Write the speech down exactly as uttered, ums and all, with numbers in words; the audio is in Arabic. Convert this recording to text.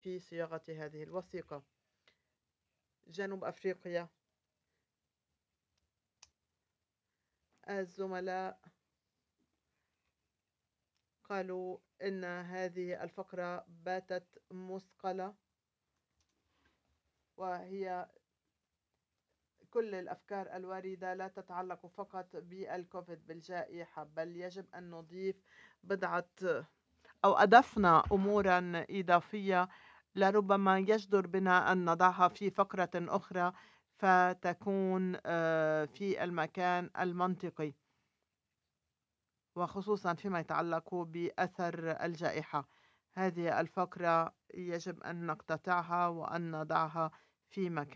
في صياغة هذه الوثيقة. جنوب أفريقيا، الزملاء قالوا إن هذه الفقرة باتت مثقلة، وهي كل الأفكار الواردة لا تتعلق فقط بالكوفيد بالجائحة، بل يجب أن نضيف بضعة أو أضفنا أمورا إضافية لربما يجدر بنا أن نضعها في فقرة أخرى فتكون آه، في المكان المنطقي، وخصوصا فيما يتعلق بأثر الجائحة. هذه الفقرة يجب أن نقتطعها وأن نضعها في مكان